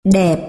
Đẹp.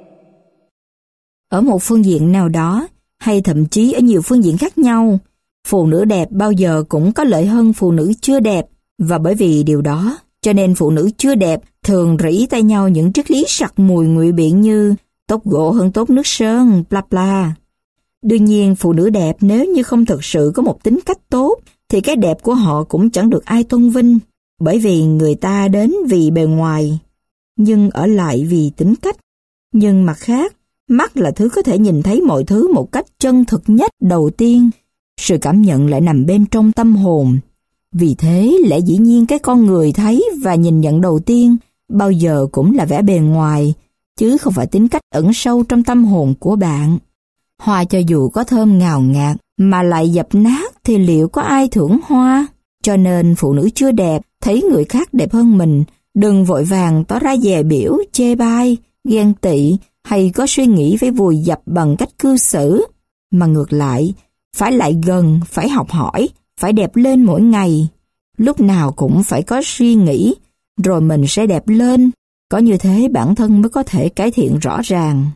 Ở một phương diện nào đó, hay thậm chí ở nhiều phương diện khác nhau, phụ nữ đẹp bao giờ cũng có lợi hơn phụ nữ chưa đẹp, và bởi vì điều đó, cho nên phụ nữ chưa đẹp thường rỉ tay nhau những triết lý sặc mùi ngụy biện như tốt gỗ hơn tốt nước sơn, bla bla. Đương nhiên, phụ nữ đẹp nếu như không thực sự có một tính cách tốt, thì cái đẹp của họ cũng chẳng được ai tôn vinh, bởi vì người ta đến vì bề ngoài, nhưng ở lại vì tính cách. Nhưng mặt khác, mắt là thứ có thể nhìn thấy mọi thứ một cách chân thực nhất đầu tiên. Sự cảm nhận lại nằm bên trong tâm hồn. Vì thế, lẽ dĩ nhiên cái con người thấy và nhìn nhận đầu tiên bao giờ cũng là vẻ bề ngoài, chứ không phải tính cách ẩn sâu trong tâm hồn của bạn. Hoa cho dù có thơm ngào ngạt mà lại dập nát thì liệu có ai thưởng hoa? Cho nên phụ nữ chưa đẹp thấy người khác đẹp hơn mình, đừng vội vàng tỏ ra dè bỉu, chê bai, ghen tị hay có suy nghĩ phải vùi dập bằng cách cư xử, mà ngược lại, phải lại gần, phải học hỏi, phải đẹp lên mỗi ngày. Lúc nào cũng phải có suy nghĩ, rồi mình sẽ đẹp lên, có như thế bản thân mới có thể cải thiện rõ ràng.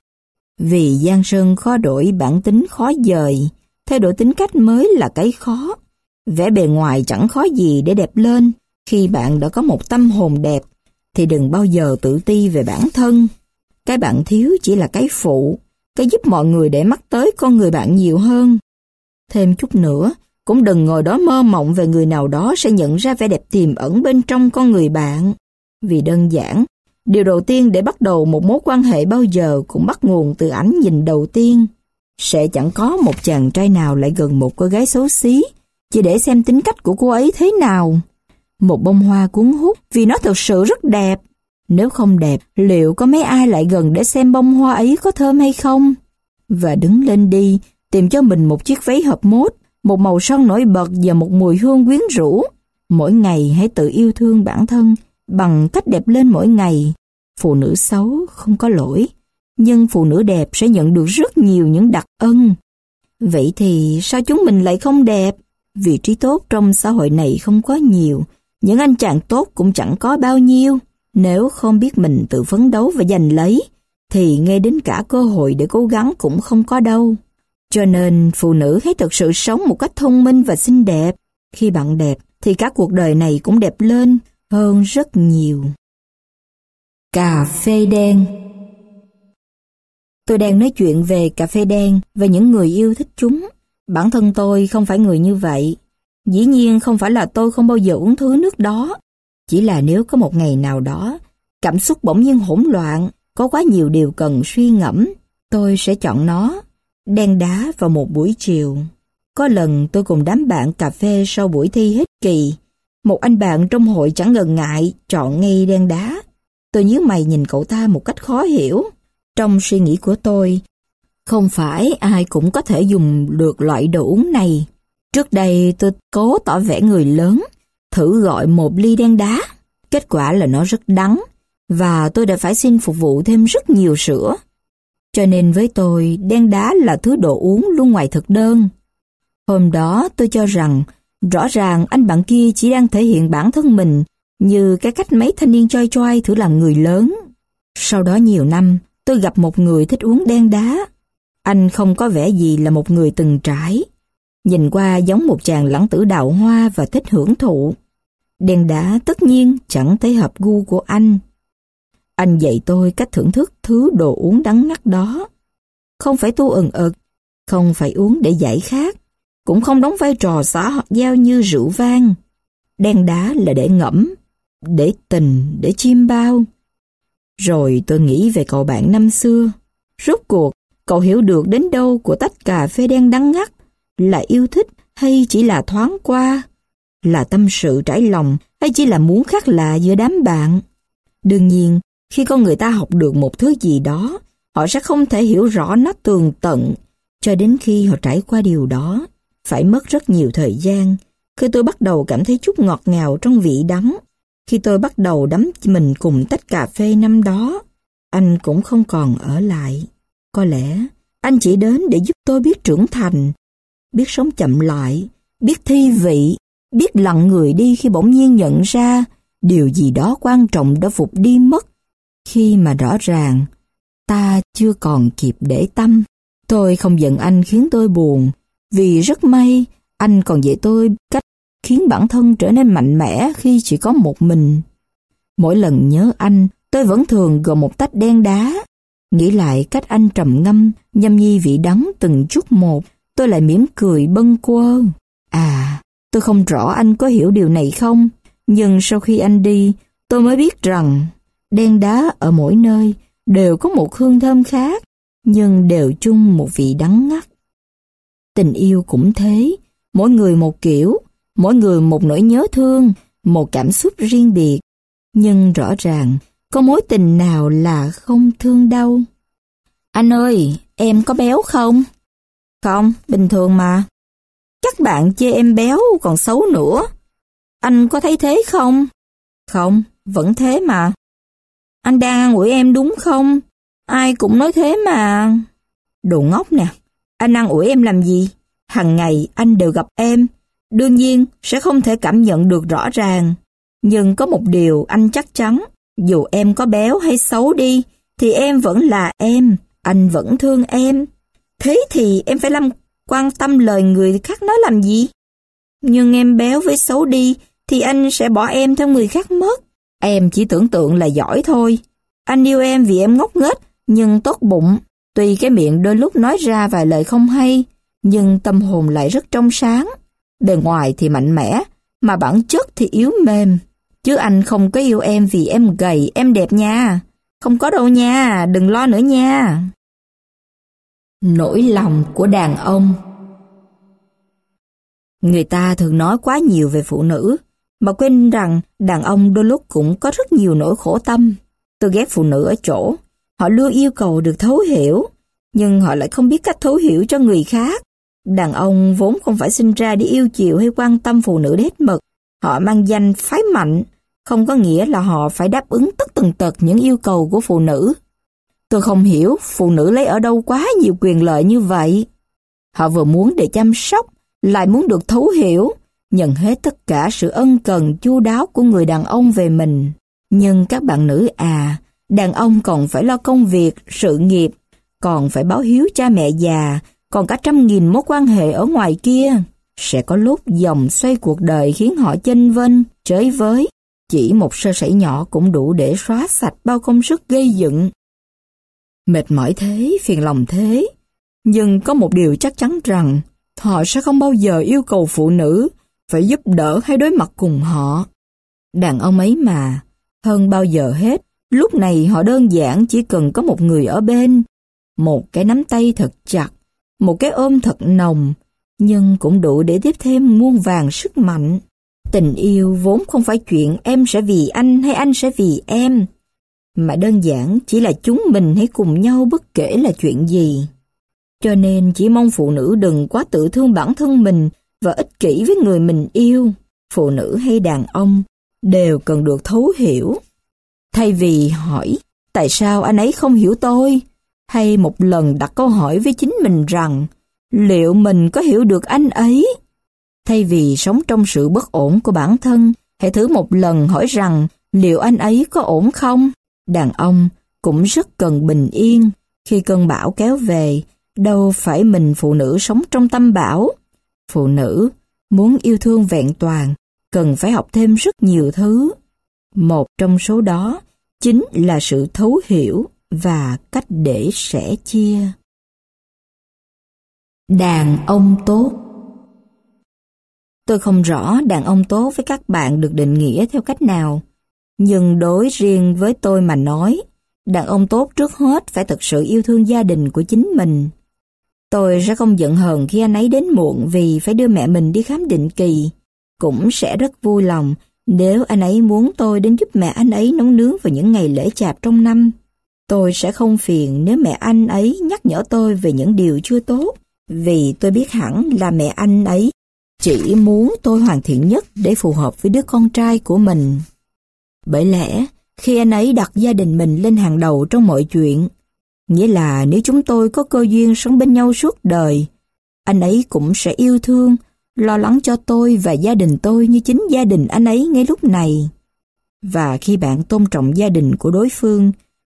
Vì giang sơn khó đổi, bản tính khó dời, thay đổi tính cách mới là cái khó. Vẻ bề ngoài chẳng khó gì để đẹp lên. Khi bạn đã có một tâm hồn đẹp, thì đừng bao giờ tự ti về bản thân. Cái bạn thiếu chỉ là cái phụ, cái giúp mọi người để mắt tới con người bạn nhiều hơn. Thêm chút nữa, cũng đừng ngồi đó mơ mộng về người nào đó sẽ nhận ra vẻ đẹp tiềm ẩn bên trong con người bạn. Vì đơn giản, điều đầu tiên để bắt đầu một mối quan hệ bao giờ cũng bắt nguồn từ ánh nhìn đầu tiên. Sẽ chẳng có một chàng trai nào lại gần một cô gái xấu xí chỉ để xem tính cách của cô ấy thế nào. Một bông hoa cuốn hút vì nó thực sự rất đẹp. Nếu không đẹp, liệu có mấy ai lại gần để xem bông hoa ấy có thơm hay không? Và đứng lên đi, tìm cho mình một chiếc váy hợp mốt, một màu son nổi bật và một mùi hương quyến rũ. Mỗi ngày hãy tự yêu thương bản thân bằng cách đẹp lên mỗi ngày. Phụ nữ xấu không có lỗi, nhưng phụ nữ đẹp sẽ nhận được rất nhiều những đặc ân. Vậy thì sao chúng mình lại không đẹp? Vị trí tốt trong xã hội này không có nhiều, những anh chàng tốt cũng chẳng có bao nhiêu. Nếu không biết mình tự phấn đấu và giành lấy, thì ngay đến cả cơ hội để cố gắng cũng không có đâu. Cho nên phụ nữ hãy thực sự sống một cách thông minh và xinh đẹp. Khi bạn đẹp thì cả cuộc đời này cũng đẹp lên hơn rất nhiều. Cà phê đen. Tôi đang nói chuyện về cà phê đen và những người yêu thích chúng. Bản thân tôi không phải người như vậy. Dĩ nhiên không phải là tôi không bao giờ uống thứ nước đó. Chỉ là nếu có một ngày nào đó, cảm xúc bỗng nhiên hỗn loạn, có quá nhiều điều cần suy ngẫm, tôi sẽ chọn nó. Đen đá vào một buổi chiều. Có lần tôi cùng đám bạn cà phê sau buổi thi hết kỳ. Một anh bạn trong hội chẳng ngần ngại chọn ngay đen đá. Tôi nhíu mày nhìn cậu ta một cách khó hiểu. Trong suy nghĩ của tôi, không phải ai cũng có thể dùng được loại đồ uống này. Trước đây tôi cố tỏ vẻ người lớn, thử gọi một ly đen đá. Kết quả là nó rất đắng, và tôi đã phải xin phục vụ thêm rất nhiều sữa. Cho nên với tôi, đen đá là thứ đồ uống luôn ngoài thực đơn. Hôm đó tôi cho rằng, rõ ràng anh bạn kia chỉ đang thể hiện bản thân mình như cái cách mấy thanh niên choi choi thử làm người lớn. Sau đó nhiều năm, tôi gặp một người thích uống đen đá. Anh không có vẻ gì là một người từng trải. Nhìn qua giống một chàng lãng tử đào hoa và thích hưởng thụ. Đen đá tất nhiên chẳng thấy hợp gu của anh. Anh dạy tôi cách thưởng thức thứ đồ uống đắng ngắt đó. Không phải tu ừng ực, không phải uống để giải khát, cũng không đóng vai trò xã hoặc giao như rượu vang. Đen đá là để ngẫm, để tình, để chiêm bao. Rồi tôi nghĩ về cậu bạn năm xưa. Rốt cuộc, cậu hiểu được đến đâu của tách cà phê đen đắng ngắt? Là yêu thích hay chỉ là thoáng qua? Là tâm sự trải lòng hay chỉ là muốn khác lạ giữa đám bạn? Đương nhiên, khi con người ta học được một thứ gì đó, họ sẽ không thể hiểu rõ nó tường tận, cho đến khi họ trải qua điều đó. Phải mất rất nhiều thời gian. Khi tôi bắt đầu cảm thấy chút ngọt ngào trong vị đắng, khi tôi bắt đầu đắm mình cùng tách cà phê năm đó, anh cũng không còn ở lại. Có lẽ anh chỉ đến để giúp tôi biết trưởng thành, biết sống chậm lại, biết thi vị, biết lặng người đi khi bỗng nhiên nhận ra điều gì đó quan trọng đã vụt đi mất, khi mà rõ ràng ta chưa còn kịp để tâm. Tôi không giận anh khiến tôi buồn, vì rất may anh còn dạy tôi cách khiến bản thân trở nên mạnh mẽ khi chỉ có một mình. Mỗi lần nhớ anh, tôi vẫn thường gồm một tách đen đá. Nghĩ lại cách anh trầm ngâm, nhâm nhi vị đắng từng chút một, tôi lại mỉm cười bâng quơ. Tôi không rõ anh có hiểu điều này không, nhưng sau khi anh đi, tôi mới biết rằng đen đá ở mỗi nơi đều có một hương thơm khác, nhưng đều chung một vị đắng ngắt. Tình yêu cũng thế, mỗi người một kiểu, mỗi người một nỗi nhớ thương, một cảm xúc riêng biệt. Nhưng rõ ràng, có mối tình nào là không thương đâu. Anh ơi, em có béo không? Không, bình thường mà. Các bạn chê em béo còn xấu nữa. Anh có thấy thế không? Không, vẫn thế mà. Anh đang ăn ủi em đúng không? Ai cũng nói thế mà. Đồ ngốc nè, anh ăn ủi em làm gì? Hằng ngày anh đều gặp em, đương nhiên sẽ không thể cảm nhận được rõ ràng. Nhưng có một điều anh chắc chắn, dù em có béo hay xấu đi, thì em vẫn là em, anh vẫn thương em. Thế thì em phải quan tâm lời người khác nói làm gì? Nhưng em béo với xấu đi, thì anh sẽ bỏ em theo người khác mất. Em chỉ tưởng tượng là giỏi thôi. Anh yêu em vì em ngốc nghếch, nhưng tốt bụng. Tuy cái miệng đôi lúc nói ra vài lời không hay, nhưng tâm hồn lại rất trong sáng. Bề ngoài thì mạnh mẽ, mà bản chất thì yếu mềm. Chứ anh không có yêu em vì em gầy, em đẹp nha. Không có đâu nha, đừng lo nữa nha. Nỗi lòng của đàn ông. Người ta thường nói quá nhiều về phụ nữ, mà quên rằng đàn ông đôi lúc cũng có rất nhiều nỗi khổ tâm. Tôi ghét phụ nữ ở chỗ, họ luôn yêu cầu được thấu hiểu, nhưng họ lại không biết cách thấu hiểu cho người khác. Đàn ông vốn không phải sinh ra để yêu chiều hay quan tâm phụ nữ hết mực. Họ mang danh phái mạnh, không có nghĩa là họ phải đáp ứng tất tần tật những yêu cầu của phụ nữ. Tôi không hiểu phụ nữ lấy ở đâu quá nhiều quyền lợi như vậy. Họ vừa muốn để chăm sóc, lại muốn được thấu hiểu, nhận hết tất cả sự ân cần chu đáo của người đàn ông về mình. Nhưng các bạn nữ đàn ông còn phải lo công việc, sự nghiệp, còn phải báo hiếu cha mẹ già, còn cả trăm nghìn mối quan hệ ở ngoài kia. Sẽ có lúc dòng xoay cuộc đời khiến họ chênh vênh, chới với. Chỉ một sơ sẩy nhỏ cũng đủ để xóa sạch bao công sức gây dựng. Mệt mỏi thế, phiền lòng thế. Nhưng có một điều chắc chắn rằng, họ sẽ không bao giờ yêu cầu phụ nữ phải giúp đỡ hay đối mặt cùng họ. Đàn ông ấy mà, hơn bao giờ hết, lúc này họ đơn giản chỉ cần có một người ở bên, một cái nắm tay thật chặt, một cái ôm thật nồng, nhưng cũng đủ để tiếp thêm muôn vàn sức mạnh. Tình yêu vốn không phải chuyện em sẽ vì anh hay anh sẽ vì em, mà đơn giản chỉ là chúng mình hãy cùng nhau bất kể là chuyện gì. Cho nên chỉ mong phụ nữ đừng quá tự thương bản thân mình và ích kỷ với người mình yêu. Phụ nữ hay đàn ông đều cần được thấu hiểu. Thay vì hỏi tại sao anh ấy không hiểu tôi, hay một lần đặt câu hỏi với chính mình rằng liệu mình có hiểu được anh ấy. Thay vì sống trong sự bất ổn của bản thân, hãy thử một lần hỏi rằng liệu anh ấy có ổn không. Đàn ông cũng rất cần bình yên. Khi cơn bão kéo về, đâu phải mình phụ nữ sống trong tâm bão. Phụ nữ muốn yêu thương vẹn toàn, cần phải học thêm rất nhiều thứ. Một trong số đó chính là sự thấu hiểu và cách để sẻ chia. Đàn ông tốt. Tôi không rõ đàn ông tốt với các bạn được định nghĩa theo cách nào, nhưng đối riêng với tôi mà nói, đàn ông tốt trước hết phải thực sự yêu thương gia đình của chính mình. Tôi sẽ không giận hờn khi anh ấy đến muộn vì phải đưa mẹ mình đi khám định kỳ. Cũng sẽ rất vui lòng nếu anh ấy muốn tôi đến giúp mẹ anh ấy nấu nướng vào những ngày lễ chạp trong năm. Tôi sẽ không phiền nếu mẹ anh ấy nhắc nhở tôi về những điều chưa tốt, vì tôi biết hẳn là mẹ anh ấy chỉ muốn tôi hoàn thiện nhất để phù hợp với đứa con trai của mình. Bởi lẽ, khi anh ấy đặt gia đình mình lên hàng đầu trong mọi chuyện, nghĩa là nếu chúng tôi có cơ duyên sống bên nhau suốt đời, anh ấy cũng sẽ yêu thương, lo lắng cho tôi và gia đình tôi như chính gia đình anh ấy ngay lúc này. Và khi bạn tôn trọng gia đình của đối phương,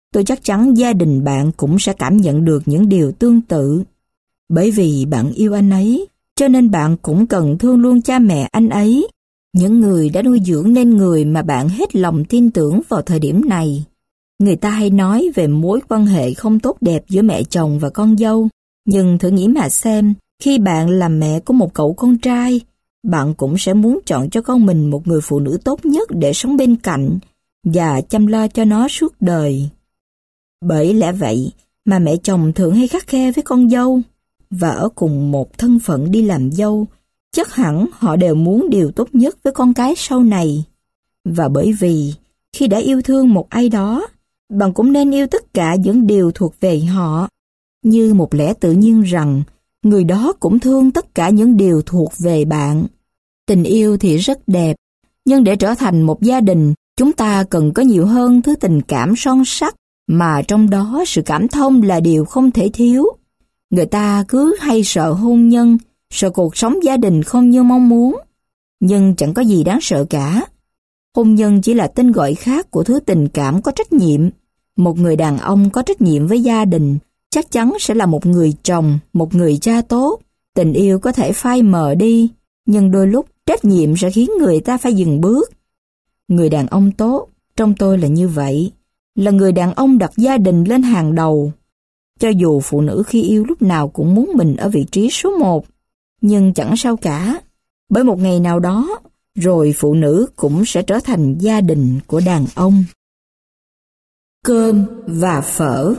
tôi chắc chắn gia đình bạn cũng sẽ cảm nhận được những điều tương tự. Bởi vì bạn yêu anh ấy, cho nên bạn cũng cần thương luôn cha mẹ anh ấy, những người đã nuôi dưỡng nên người mà bạn hết lòng tin tưởng vào thời điểm này. Người ta hay nói về mối quan hệ không tốt đẹp giữa mẹ chồng và con dâu, nhưng thử nghĩ mà xem, khi bạn là mẹ của một cậu con trai, bạn cũng sẽ muốn chọn cho con mình một người phụ nữ tốt nhất để sống bên cạnh và chăm lo cho nó suốt đời. Bởi lẽ vậy mà mẹ chồng thường hay khắt khe với con dâu, và ở cùng một thân phận đi làm dâu, chắc hẳn họ đều muốn điều tốt nhất với con cái sau này. Và bởi vì khi đã yêu thương một ai đó, bạn cũng nên yêu tất cả những điều thuộc về họ, như một lẽ tự nhiên rằng người đó cũng thương tất cả những điều thuộc về bạn. Tình yêu thì rất đẹp, nhưng để trở thành một gia đình, chúng ta cần có nhiều hơn thứ tình cảm son sắt, mà trong đó sự cảm thông là điều không thể thiếu. Người ta cứ hay sợ hôn nhân, sợ cuộc sống gia đình không như mong muốn, nhưng chẳng có gì đáng sợ cả. Hôn nhân chỉ là tên gọi khác của thứ tình cảm có trách nhiệm. Một người đàn ông có trách nhiệm với gia đình chắc chắn sẽ là một người chồng, một người cha tốt. Tình yêu có thể phai mờ đi, nhưng đôi lúc trách nhiệm sẽ khiến người ta phải dừng bước. Người đàn ông tốt, trong tôi là như vậy, là người đàn ông đặt gia đình lên hàng đầu. Cho dù phụ nữ khi yêu lúc nào cũng muốn mình ở vị trí số 1, nhưng chẳng sao cả, bởi một ngày nào đó, rồi phụ nữ cũng sẽ trở thành gia đình của đàn ông. Cơm và phở.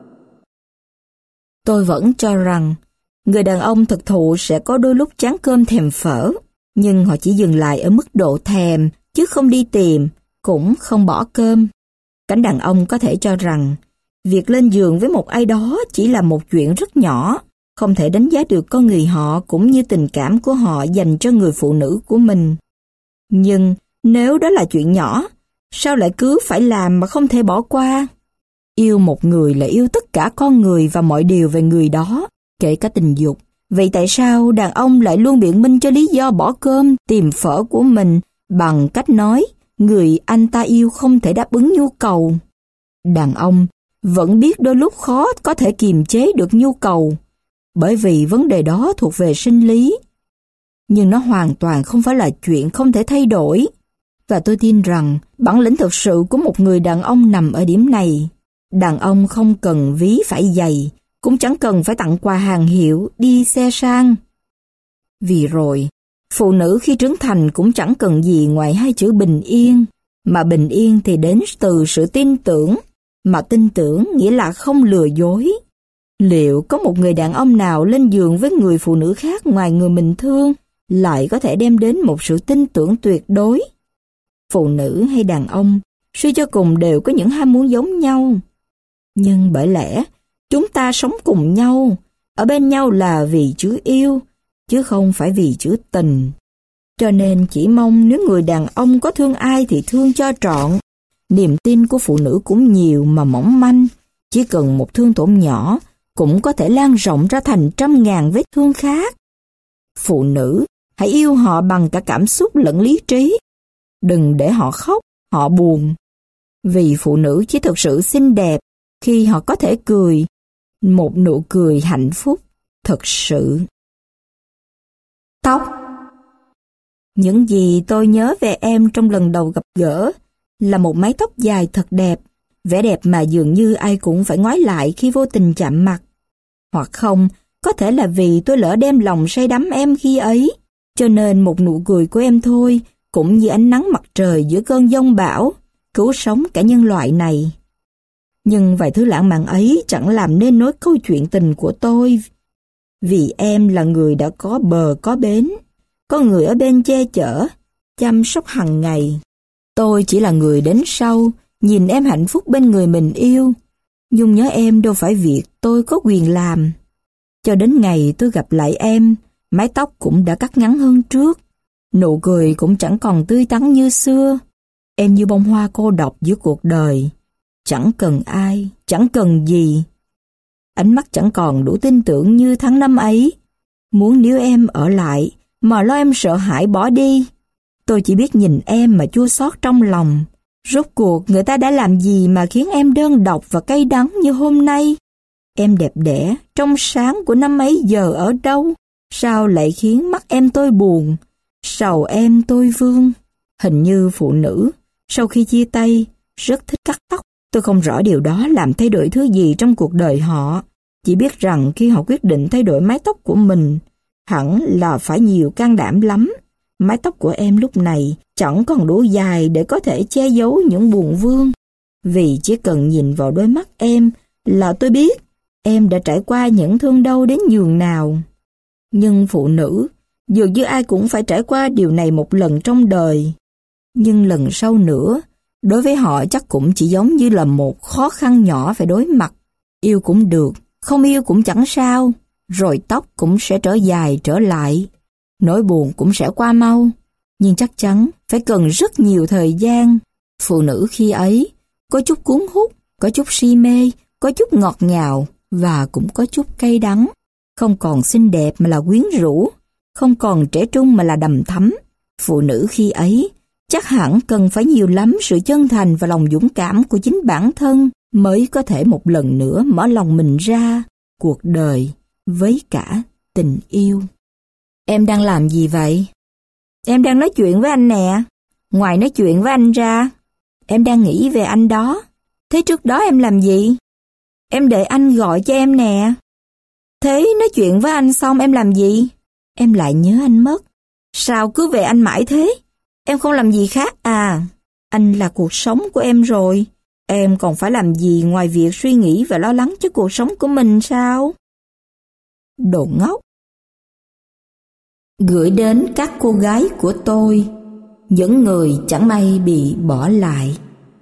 Tôi vẫn cho rằng, người đàn ông thực thụ sẽ có đôi lúc chán cơm thèm phở, nhưng họ chỉ dừng lại ở mức độ thèm, chứ không đi tìm, cũng không bỏ cơm. Cánh đàn ông có thể cho rằng, việc lên giường với một ai đó chỉ là một chuyện rất nhỏ, không thể đánh giá được con người họ cũng như tình cảm của họ dành cho người phụ nữ của mình. Nhưng nếu đó là chuyện nhỏ, sao lại cứ phải làm mà không thể bỏ qua? Yêu một người là yêu tất cả con người và mọi điều về người đó, kể cả tình dục. Vậy tại sao đàn ông lại luôn biện minh cho lý do bỏ cơm tìm phở của mình bằng cách nói người anh ta yêu không thể đáp ứng nhu cầu? Đàn ông vẫn biết đôi lúc khó có thể kiềm chế được nhu cầu, bởi vì vấn đề đó thuộc về sinh lý. Nhưng nó hoàn toàn không phải là chuyện không thể thay đổi. Và tôi tin rằng bản lĩnh thực sự của một người đàn ông nằm ở điểm này. Đàn ông không cần ví phải giày, cũng chẳng cần phải tặng quà hàng hiệu, đi xe sang. Vì rồi, phụ nữ khi trưởng thành cũng chẳng cần gì ngoài hai chữ bình yên, mà bình yên thì đến từ sự tin tưởng, mà tin tưởng nghĩa là không lừa dối. Liệu có một người đàn ông nào lên giường với người phụ nữ khác ngoài người mình thương lại có thể đem đến một sự tin tưởng tuyệt đối? Phụ nữ hay đàn ông, suy cho cùng đều có những ham muốn giống nhau. Nhưng bởi lẽ, chúng ta sống cùng nhau, ở bên nhau là vì chữ yêu, chứ không phải vì chữ tình. Cho nên chỉ mong nếu người đàn ông có thương ai thì thương cho trọn. Niềm tin của phụ nữ cũng nhiều mà mỏng manh, chỉ cần một thương tổn nhỏ cũng có thể lan rộng ra thành trăm ngàn vết thương khác. Phụ nữ, hãy yêu họ bằng cả cảm xúc lẫn lý trí. Đừng để họ khóc, họ buồn. Vì phụ nữ chỉ thực sự xinh đẹp khi họ có thể cười, một nụ cười hạnh phúc thật sự. Tóc. Những gì tôi nhớ về em trong lần đầu gặp gỡ là một mái tóc dài thật đẹp, vẻ đẹp mà dường như ai cũng phải ngoái lại khi vô tình chạm mặt. Hoặc không, có thể là vì tôi lỡ đem lòng say đắm em khi ấy, cho nên một nụ cười của em thôi cũng như ánh nắng mặt trời giữa cơn giông bão, cứu sống cả nhân loại này. Nhưng vài thứ lãng mạn ấy chẳng làm nên nối câu chuyện tình của tôi, vì em là người đã có bờ có bến, có người ở bên che chở, chăm sóc hằng ngày. Tôi chỉ là người đến sau, nhìn em hạnh phúc bên người mình yêu. Nhung nhớ em đâu phải việc tôi có quyền làm. Cho đến ngày tôi gặp lại em, mái tóc cũng đã cắt ngắn hơn trước, nụ cười cũng chẳng còn tươi tắn như xưa. Em như bông hoa cô độc giữa cuộc đời, chẳng cần ai, chẳng cần gì. Ánh mắt chẳng còn đủ tin tưởng như tháng năm ấy. Muốn níu em ở lại, mà lo em sợ hãi bỏ đi. Tôi chỉ biết nhìn em mà chua xót trong lòng. Rốt cuộc người ta đã làm gì mà khiến em đơn độc và cay đắng như hôm nay? Em đẹp đẽ, trong sáng của năm ấy giờ ở đâu? Sao lại khiến mắt em tôi buồn? Sầu em tôi vương. Hình như phụ nữ, sau khi chia tay, rất thích cắt tóc. Tôi không rõ điều đó làm thay đổi thứ gì trong cuộc đời họ. Chỉ biết rằng khi họ quyết định thay đổi mái tóc của mình, hẳn là phải nhiều can đảm lắm. Mái tóc của em lúc này chẳng còn đủ dài để có thể che giấu những buồn vương. Vì chỉ cần nhìn vào đôi mắt em là tôi biết em đã trải qua những thương đau đến nhường nào. Nhưng phụ nữ, dường như ai cũng phải trải qua điều này một lần trong đời. Nhưng lần sau nữa, đối với họ chắc cũng chỉ giống như là một khó khăn nhỏ phải đối mặt. Yêu cũng được, không yêu cũng chẳng sao, rồi tóc cũng sẽ trở dài trở lại. Nỗi buồn cũng sẽ qua mau, nhưng chắc chắn phải cần rất nhiều thời gian. Phụ nữ khi ấy có chút cuốn hút, có chút si mê, có chút ngọt ngào và cũng có chút cay đắng. Không còn xinh đẹp mà là quyến rũ, không còn trẻ trung mà là đằm thắm. Phụ nữ khi ấy chắc hẳn cần phải nhiều lắm sự chân thành và lòng dũng cảm của chính bản thân mới có thể một lần nữa mở lòng mình ra cuộc đời với cả tình yêu. Em đang làm gì vậy? Em đang nói chuyện với anh nè. Ngoài nói chuyện với anh ra, em đang nghĩ về anh đó. Thế trước đó em làm gì? Em đợi anh gọi cho em nè. Thế nói chuyện với anh xong em làm gì? Em lại nhớ anh mất. Sao cứ về anh mãi thế? Em không làm gì khác à? Anh là cuộc sống của em rồi. Em còn phải làm gì ngoài việc suy nghĩ và lo lắng cho cuộc sống của mình sao? Đồ ngốc. Gửi đến các cô gái của tôi, những người chẳng may bị bỏ lại.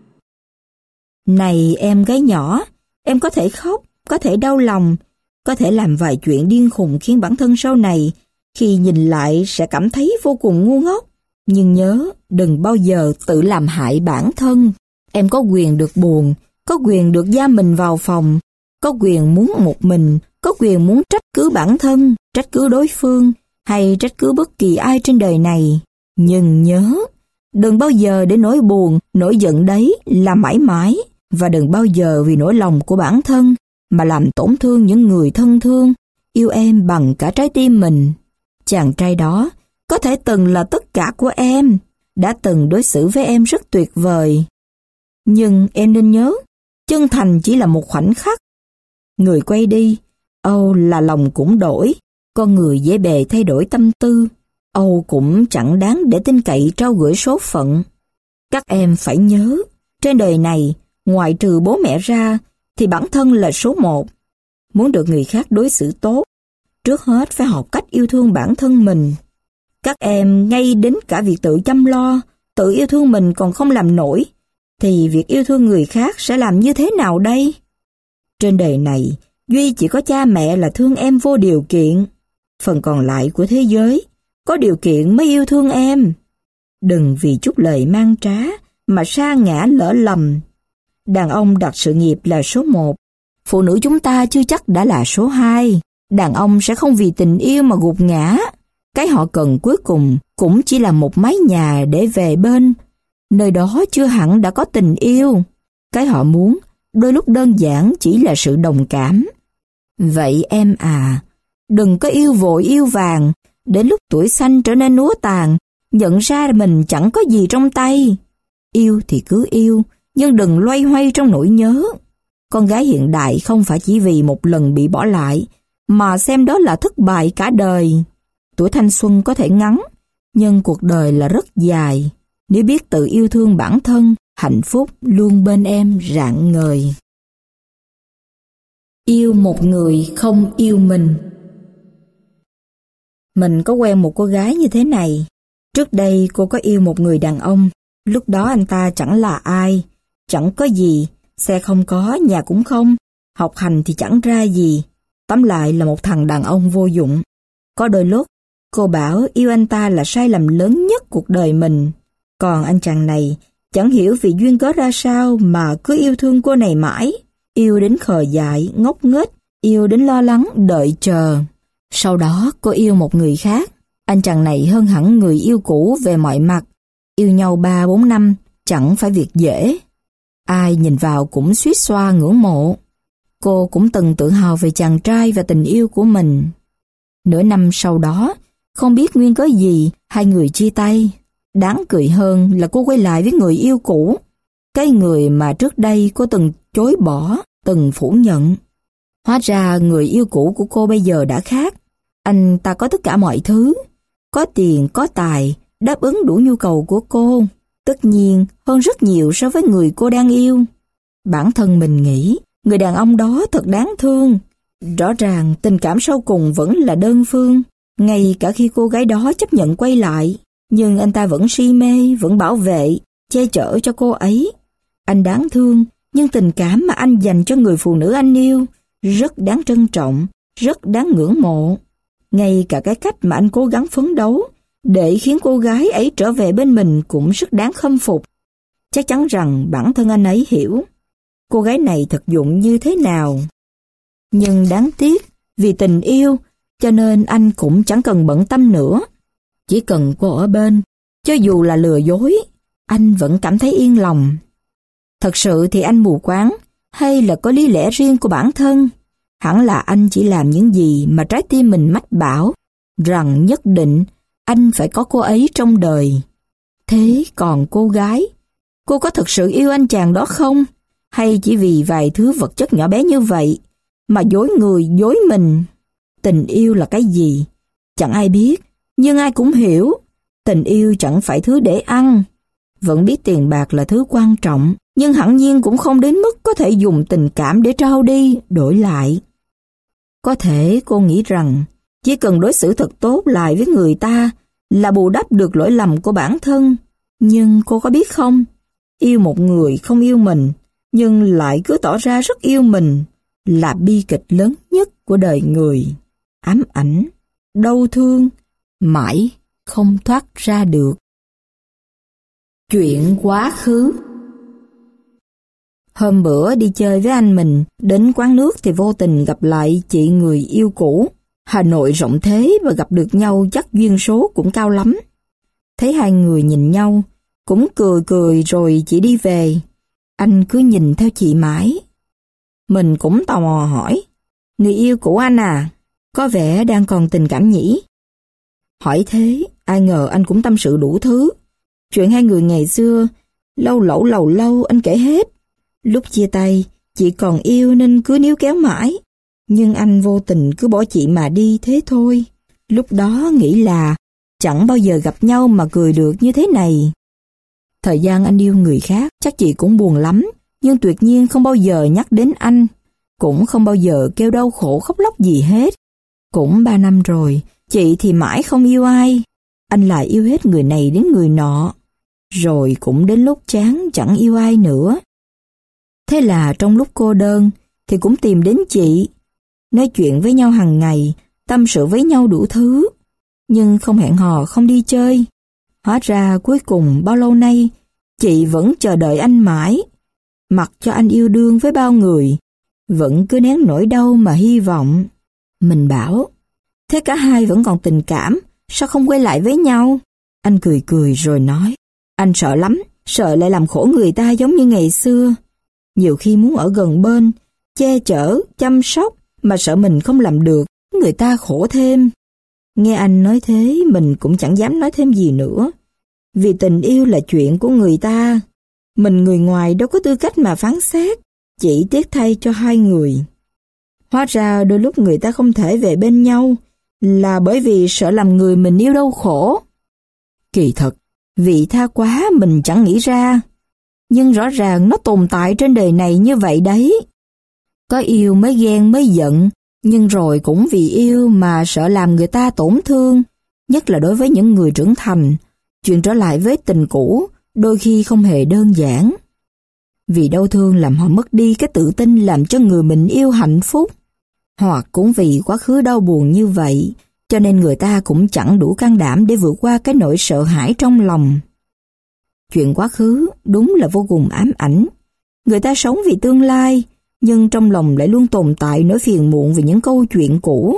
Này em gái nhỏ, em có thể khóc, có thể đau lòng, có thể làm vài chuyện điên khùng khiến bản thân sau này, khi nhìn lại sẽ cảm thấy vô cùng ngu ngốc. Nhưng nhớ, đừng bao giờ tự làm hại bản thân. Em có quyền được buồn, có quyền được giam mình vào phòng, có quyền muốn một mình, có quyền muốn trách cứ bản thân, trách cứ đối phương, hay trách cứ bất kỳ ai trên đời này. Nhưng nhớ, đừng bao giờ để nỗi buồn, nỗi giận đấy là mãi mãi, và đừng bao giờ vì nỗi lòng của bản thân mà làm tổn thương những người thân thương, yêu em bằng cả trái tim mình. Chàng trai đó có thể từng là tất cả của em, đã từng đối xử với em rất tuyệt vời. Nhưng em nên nhớ, chân thành chỉ là một khoảnh khắc. Người quay đi, âu là lòng cũng đổi. Con người dễ bề thay đổi tâm tư, âu cũng chẳng đáng để tin cậy trao gửi số phận. Các em phải nhớ, trên đời này, ngoại trừ bố mẹ ra, thì bản thân là số một. Muốn được người khác đối xử tốt, trước hết phải học cách yêu thương bản thân mình. Các em ngay đến cả việc tự chăm lo, tự yêu thương mình còn không làm nổi, thì việc yêu thương người khác sẽ làm như thế nào đây? Trên đời này, duy chỉ có cha mẹ là thương em vô điều kiện. Phần còn lại của thế giới, có điều kiện mới yêu thương em. Đừng vì chút lời mang trá mà sa ngã lỡ lầm. Đàn ông đặt sự nghiệp là số một, phụ nữ chúng ta chưa chắc đã là số hai. Đàn ông sẽ không vì tình yêu mà gục ngã. Cái họ cần cuối cùng cũng chỉ là một mái nhà để về bên. Nơi đó chưa hẳn đã có tình yêu. Cái họ muốn đôi lúc đơn giản chỉ là sự đồng cảm. Vậy em à, đừng có yêu vội yêu vàng, đến lúc tuổi xanh trở nên úa tàn, nhận ra mình chẳng có gì trong tay. Yêu thì cứ yêu, nhưng đừng loay hoay trong nỗi nhớ. Con gái hiện đại không phải chỉ vì một lần bị bỏ lại, mà xem đó là thất bại cả đời. Tuổi thanh xuân có thể ngắn, nhưng cuộc đời là rất dài. Nếu biết tự yêu thương bản thân, hạnh phúc luôn bên em rạng ngời. Yêu một người không yêu mình. Mình có quen một cô gái như thế này. Trước đây cô có yêu một người đàn ông. Lúc đó anh ta chẳng là ai, chẳng có gì, xe không có, nhà cũng không, học hành thì chẳng ra gì. Tóm lại là một thằng đàn ông vô dụng. Có đôi lúc, cô bảo yêu anh ta là sai lầm lớn nhất cuộc đời mình. Còn anh chàng này chẳng hiểu vì duyên cớ ra sao mà cứ yêu thương cô này mãi. Yêu đến khờ dại, ngốc nghếch, yêu đến lo lắng, đợi chờ. Sau đó cô yêu một người khác. Anh chàng này hơn hẳn người yêu cũ về mọi mặt. Yêu nhau 3-4 năm, chẳng phải việc dễ. Ai nhìn vào cũng xuýt xoa ngưỡng mộ. Cô cũng từng tự hào về chàng trai và tình yêu của mình. Nửa năm sau đó, không biết nguyên cớ gì, hai người chia tay. Đáng cười hơn là cô quay lại với người yêu cũ. Cái người mà trước đây cô từng chối bỏ, từng phủ nhận. Hóa ra người yêu cũ của cô bây giờ đã khác. Anh ta có tất cả mọi thứ. Có tiền, có tài, đáp ứng đủ nhu cầu của cô. Tất nhiên hơn rất nhiều so với người cô đang yêu. Bản thân mình nghĩ, người đàn ông đó thật đáng thương. Rõ ràng tình cảm sau cùng vẫn là đơn phương. Ngay cả khi cô gái đó chấp nhận quay lại, nhưng anh ta vẫn si mê, vẫn bảo vệ, che chở cho cô ấy. Anh đáng thương, nhưng tình cảm mà anh dành cho người phụ nữ anh yêu rất đáng trân trọng, rất đáng ngưỡng mộ. Ngay cả cái cách mà anh cố gắng phấn đấu để khiến cô gái ấy trở về bên mình cũng rất đáng khâm phục. Chắc chắn rằng bản thân anh ấy hiểu cô gái này thực dụng như thế nào. Nhưng đáng tiếc, vì tình yêu, cho nên anh cũng chẳng cần bận tâm nữa. Chỉ cần cô ở bên, cho dù là lừa dối, anh vẫn cảm thấy yên lòng. Thật sự thì anh mù quáng, hay là có lý lẽ riêng của bản thân? Hẳn là anh chỉ làm những gì mà trái tim mình mách bảo, rằng nhất định anh phải có cô ấy trong đời. Thế còn cô gái, cô có thực sự yêu anh chàng đó không? Hay chỉ vì vài thứ vật chất nhỏ bé như vậy mà dối người dối mình? Tình yêu là cái gì? Chẳng ai biết, nhưng ai cũng hiểu. Tình yêu chẳng phải thứ để ăn. Vẫn biết tiền bạc là thứ quan trọng, nhưng hẳn nhiên cũng không đến mức có thể dùng tình cảm để trao đi, đổi lại. Có thể cô nghĩ rằng chỉ cần đối xử thật tốt lại với người ta là bù đắp được lỗi lầm của bản thân. Nhưng cô có biết không, yêu một người không yêu mình, nhưng lại cứ tỏ ra rất yêu mình, là bi kịch lớn nhất của đời người. Ám ảnh, đau thương, mãi không thoát ra được. Chuyện quá khứ. Hôm bữa đi chơi với anh mình, đến quán nước thì vô tình gặp lại chị người yêu cũ. Hà Nội rộng thế và gặp được nhau chắc duyên số cũng cao lắm. Thấy hai người nhìn nhau, cũng cười cười rồi chị đi về. Anh cứ nhìn theo chị mãi. Mình cũng tò mò hỏi, người yêu cũ anh à, có vẻ đang còn tình cảm nhỉ? Hỏi thế, ai ngờ anh cũng tâm sự đủ thứ. Chuyện hai người ngày xưa, lâu lâu anh kể hết. Lúc chia tay, chị còn yêu nên cứ níu kéo mãi. Nhưng anh vô tình cứ bỏ chị mà đi thế thôi. Lúc đó nghĩ là chẳng bao giờ gặp nhau mà cười được như thế này. Thời gian anh yêu người khác, chắc chị cũng buồn lắm, nhưng tuyệt nhiên không bao giờ nhắc đến anh. Cũng không bao giờ kêu đau khổ khóc lóc gì hết. Cũng 3 năm rồi, chị thì mãi không yêu ai. Anh lại yêu hết người này đến người nọ. Rồi cũng đến lúc chán chẳng yêu ai nữa. Thế là trong lúc cô đơn thì cũng tìm đến chị. Nói chuyện với nhau hàng ngày, tâm sự với nhau đủ thứ. Nhưng không hẹn hò, không đi chơi. Hóa ra cuối cùng bao lâu nay, chị vẫn chờ đợi anh mãi. Mặc cho anh yêu đương với bao người, vẫn cứ nén nỗi đau mà hy vọng. Mình bảo, thế cả hai vẫn còn tình cảm, sao không quay lại với nhau? Anh cười cười rồi nói, anh sợ lắm, sợ lại làm khổ người ta giống như ngày xưa. Nhiều khi muốn ở gần bên, che chở, chăm sóc, mà sợ mình không làm được, người ta khổ thêm. Nghe anh nói thế, mình cũng chẳng dám nói thêm gì nữa. Vì tình yêu là chuyện của người ta. Mình người ngoài đâu có tư cách mà phán xét, chỉ tiếc thay cho hai người. Hóa ra đôi lúc người ta không thể về bên nhau, là bởi vì sợ làm người mình yêu đau khổ. Kỳ thật, vị tha quá mình chẳng nghĩ ra. Nhưng rõ ràng nó tồn tại trên đời này như vậy đấy. Có yêu mới ghen mới giận, nhưng rồi cũng vì yêu mà sợ làm người ta tổn thương, nhất là đối với những người trưởng thành. Chuyện trở lại với tình cũ đôi khi không hề đơn giản. Vì đau thương làm họ mất đi cái tự tin làm cho người mình yêu hạnh phúc. Hoặc cũng vì quá khứ đau buồn như vậy, cho nên người ta cũng chẳng đủ can đảm để vượt qua cái nỗi sợ hãi trong lòng. Chuyện quá khứ đúng là vô cùng ám ảnh. Người ta sống vì tương lai, nhưng trong lòng lại luôn tồn tại nỗi phiền muộn vì những câu chuyện cũ.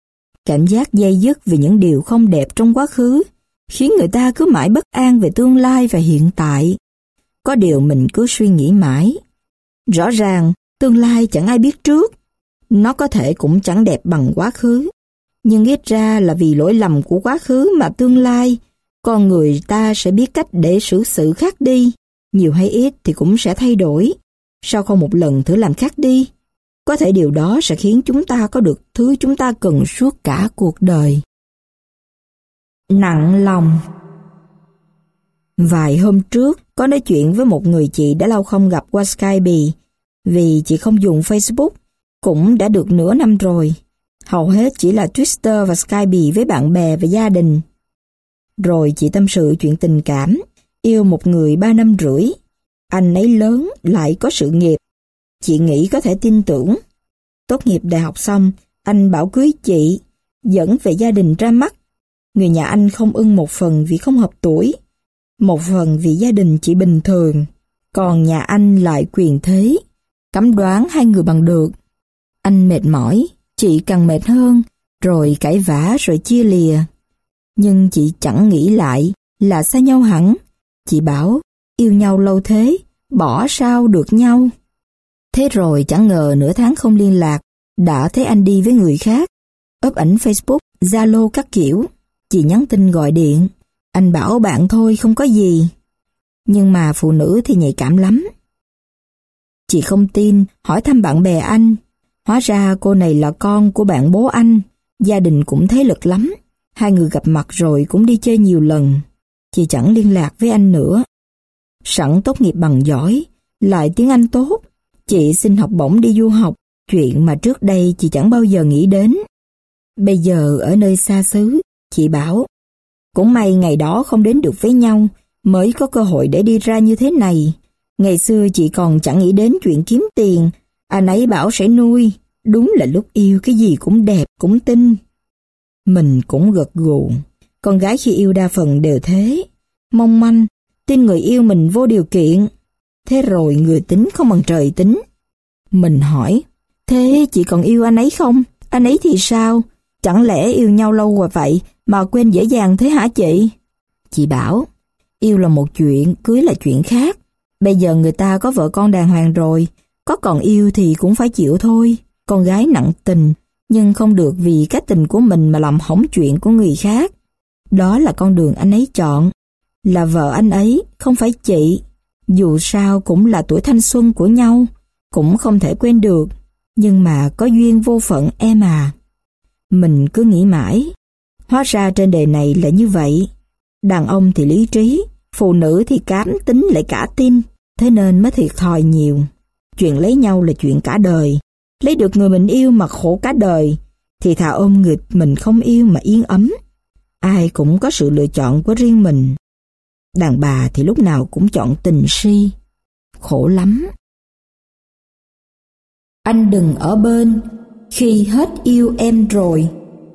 Cảm giác day dứt vì những điều không đẹp trong quá khứ khiến người ta cứ mãi bất an về tương lai và hiện tại. có điều mình cứ suy nghĩ mãi. Rõ ràng, tương lai chẳng ai biết trước. Nó có thể cũng chẳng đẹp bằng quá khứ. Nhưng ít ra là vì lỗi lầm của quá khứ mà tương lai, con người ta sẽ biết cách để xử sự khác đi. Nhiều hay ít thì cũng sẽ thay đổi. Sao không một lần thử làm khác đi? Có thể điều đó sẽ khiến chúng ta có được thứ chúng ta cần suốt cả cuộc đời. Nặng lòng. Vài hôm trước, có nói chuyện với một người chị đã lâu không gặp qua Skype, vì chị không dùng Facebook, cũng đã được nửa năm rồi. Hầu hết chỉ là Twitter và Skype với bạn bè và gia đình. Rồi chị tâm sự chuyện tình cảm, yêu một người 3 năm rưỡi. Anh ấy lớn, lại có sự nghiệp. Chị nghĩ có thể tin tưởng. Tốt nghiệp đại học xong, anh bảo cưới chị, dẫn về gia đình ra mắt. Người nhà anh không ưng một phần vì không hợp tuổi, một phần vì gia đình chị bình thường, còn nhà anh lại quyền thế, cấm đoán hai người bằng được. Anh mệt mỏi, chị càng mệt hơn, rồi cãi vã rồi chia lìa. Nhưng chị chẳng nghĩ lại là xa nhau hẳn. Chị bảo, yêu nhau lâu thế, bỏ sao được nhau. Thế rồi chẳng ngờ nửa tháng không liên lạc, đã thấy anh đi với người khác, úp ảnh Facebook, Zalo các kiểu. Chị nhắn tin gọi điện, anh bảo bạn thôi không có gì. Nhưng mà phụ nữ thì nhạy cảm lắm. Chị không tin, hỏi thăm bạn bè anh. Hóa ra cô này là con của bạn bố anh, gia đình cũng thế lực lắm. Hai người gặp mặt rồi cũng đi chơi nhiều lần. Chị chẳng liên lạc với anh nữa. Sẵn tốt nghiệp bằng giỏi, lại tiếng Anh tốt. Chị xin học bổng đi du học, chuyện mà trước đây chị chẳng bao giờ nghĩ đến. Bây giờ ở nơi xa xứ, chị bảo, cũng may ngày đó không đến được với nhau, mới có cơ hội để đi ra như thế này. Ngày xưa chị còn chẳng nghĩ đến chuyện kiếm tiền, anh ấy bảo sẽ nuôi. Đúng là lúc yêu cái gì cũng đẹp, cũng tin. Mình cũng gật gù. Con gái khi yêu đa phần đều thế, mong manh, tin người yêu mình vô điều kiện. Thế rồi người tính không bằng trời tính. Mình hỏi, thế chị còn yêu anh ấy không? Anh ấy thì sao? Chẳng lẽ yêu nhau lâu rồi vậy mà quên dễ dàng thế hả chị? Chị bảo, yêu là một chuyện, cưới là chuyện khác. Bây giờ người ta có vợ con đàng hoàng rồi, có còn yêu thì cũng phải chịu thôi. Con gái nặng tình, nhưng không được vì cái tình của mình mà làm hỏng chuyện của người khác. Đó là con đường anh ấy chọn. Là vợ anh ấy, không phải chị. Dù sao cũng là tuổi thanh xuân của nhau, cũng không thể quên được. Nhưng mà có duyên vô phận em à. Mình cứ nghĩ mãi. Hóa ra trên đời này là như vậy. Đàn ông thì lý trí, phụ nữ thì cám tính lại cả tin. Thế nên mới thiệt thòi nhiều. Chuyện lấy nhau là chuyện cả đời. Lấy được người mình yêu mà khổ cả đời, thì thà ôm người mình không yêu mà yên ấm. Ai cũng có sự lựa chọn của riêng mình. Đàn bà thì lúc nào cũng chọn tình si. Khổ lắm. Anh đừng ở bên khi hết yêu em rồi.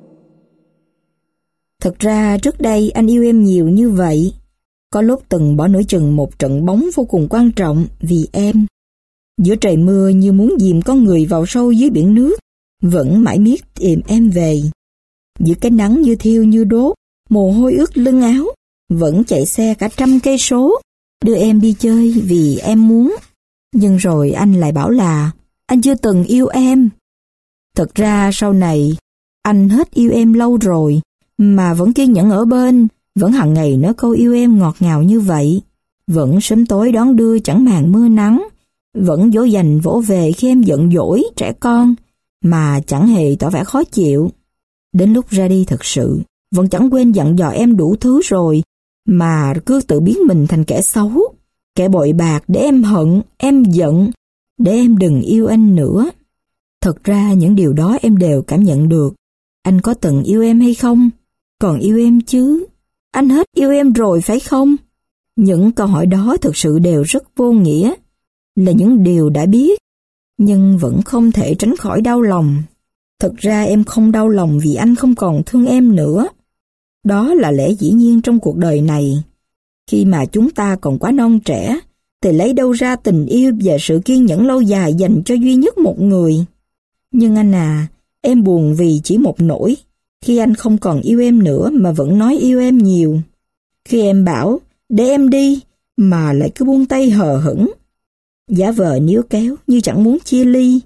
Thực ra trước đây anh yêu em nhiều như vậy. Có lúc từng bỏ nửa chừng một trận bóng vô cùng quan trọng vì em. Giữa trời mưa như muốn dìm con người vào sâu dưới biển nước, vẫn mãi miết tìm em về. Giữa cái nắng như thiêu như đốt, mồ hôi ướt lưng áo, vẫn chạy xe cả 100 cây số, đưa em đi chơi vì em muốn. Nhưng rồi anh lại bảo là anh chưa từng yêu em. Thật ra sau này, anh hết yêu em lâu rồi, mà vẫn kiên nhẫn ở bên, vẫn hàng ngày nói câu yêu em ngọt ngào như vậy, vẫn sớm tối đón đưa chẳng màng mưa nắng, vẫn dỗ dành vỗ về khi em giận dỗi trẻ con, mà chẳng hề tỏ vẻ khó chịu. Đến lúc ra đi thật sự, vẫn chẳng quên dặn dò em đủ thứ rồi, mà cứ tự biến mình thành kẻ xấu, kẻ bội bạc để em hận, em giận, để em đừng yêu anh nữa. Thật ra những điều đó em đều cảm nhận được. Anh có từng yêu em hay không? Còn yêu em chứ? Anh hết yêu em rồi phải không? Những câu hỏi đó thực sự đều rất vô nghĩa, là những điều đã biết, nhưng vẫn không thể tránh khỏi đau lòng. Thực ra em không đau lòng vì anh không còn thương em nữa. Đó là lẽ dĩ nhiên trong cuộc đời này. Khi mà chúng ta còn quá non trẻ, thì lấy đâu ra tình yêu và sự kiên nhẫn lâu dài dành cho duy nhất một người. Nhưng anh à, em buồn vì chỉ một nỗi, khi anh không còn yêu em nữa mà vẫn nói yêu em nhiều. Khi em bảo, để em đi, mà lại cứ buông tay hờ hững, giả vờ níu kéo như chẳng muốn chia ly.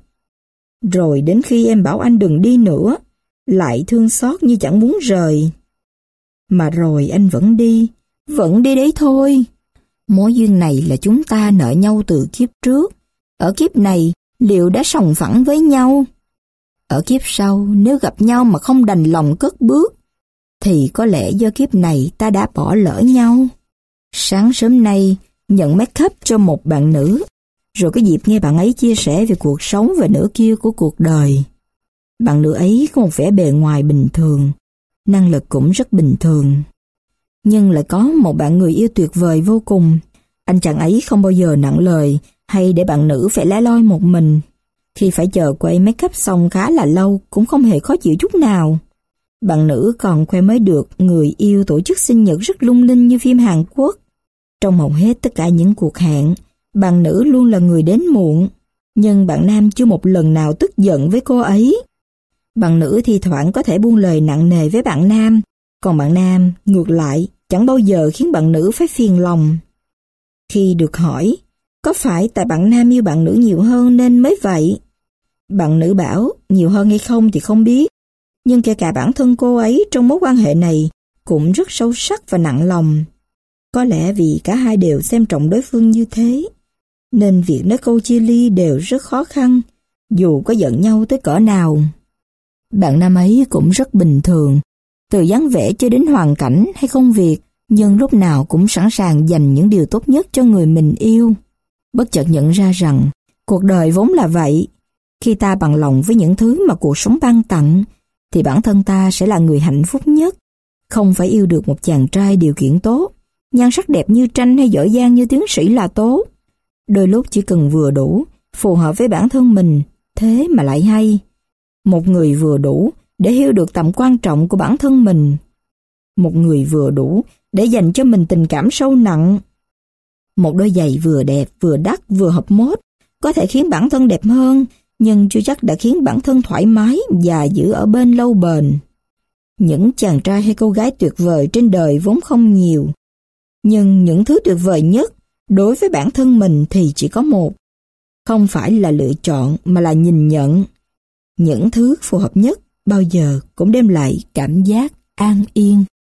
Rồi đến khi em bảo anh đừng đi nữa, lại thương xót như chẳng muốn rời. Mà rồi anh vẫn đi đấy thôi. Mối duyên này là chúng ta nợ nhau từ kiếp trước. Ở kiếp này, liệu đã sòng phẳng với nhau? Ở kiếp sau, nếu gặp nhau mà không đành lòng cất bước, thì có lẽ do kiếp này ta đã bỏ lỡ nhau. Sáng sớm nay, nhận make up cho một bạn nữ, rồi có dịp nghe bạn ấy chia sẻ về cuộc sống và nửa kia của cuộc đời. Bạn nữ ấy có một vẻ bề ngoài bình thường, năng lực cũng rất bình thường. Nhưng lại có một bạn người yêu tuyệt vời vô cùng. Anh chàng ấy không bao giờ nặng lời hay để bạn nữ phải lẻ loi một mình. Khi phải chờ cô ấy make up xong khá là lâu cũng không hề khó chịu chút nào. Bạn nữ còn khoe mới được người yêu tổ chức sinh nhật rất lung linh như phim Hàn Quốc. Trong hầu hết tất cả những cuộc hẹn, bạn nữ luôn là người đến muộn, nhưng bạn nam chưa một lần nào tức giận với cô ấy. Bạn nữ thì thoảng có thể buông lời nặng nề với bạn nam, còn bạn nam, ngược lại, chẳng bao giờ khiến bạn nữ phải phiền lòng. Khi được hỏi, có phải tại bạn nam yêu bạn nữ nhiều hơn nên mới vậy? Bạn nữ bảo, nhiều hơn hay không thì không biết, nhưng kể cả bản thân cô ấy trong mối quan hệ này cũng rất sâu sắc và nặng lòng. Có lẽ vì cả hai đều xem trọng đối phương như thế, nên việc nói câu chia ly đều rất khó khăn, dù có giận nhau tới cỡ nào. Bạn nam ấy cũng rất bình thường, từ dáng vẻ cho đến hoàn cảnh hay công việc, nhưng lúc nào cũng sẵn sàng dành những điều tốt nhất cho người mình yêu. Bất chợt nhận ra rằng, cuộc đời vốn là vậy. Khi ta bằng lòng với những thứ mà cuộc sống ban tặng, thì bản thân ta sẽ là người hạnh phúc nhất. Không phải yêu được một chàng trai điều kiện tốt, nhan sắc đẹp như tranh hay giỏi giang như tiến sĩ là tốt. Đôi lúc chỉ cần vừa đủ, phù hợp với bản thân mình, thế mà lại hay. Một người vừa đủ để hiểu được tầm quan trọng của bản thân mình. Một người vừa đủ để dành cho mình tình cảm sâu nặng. Một đôi giày vừa đẹp, vừa đắt, vừa hợp mốt có thể khiến bản thân đẹp hơn, nhưng chưa chắc đã khiến bản thân thoải mái và giữ ở bên lâu bền. Những chàng trai hay cô gái tuyệt vời trên đời vốn không nhiều, nhưng những thứ tuyệt vời nhất đối với bản thân mình thì chỉ có một. Không phải là lựa chọn mà là nhìn nhận. Những thứ phù hợp nhất bao giờ cũng đem lại cảm giác an yên.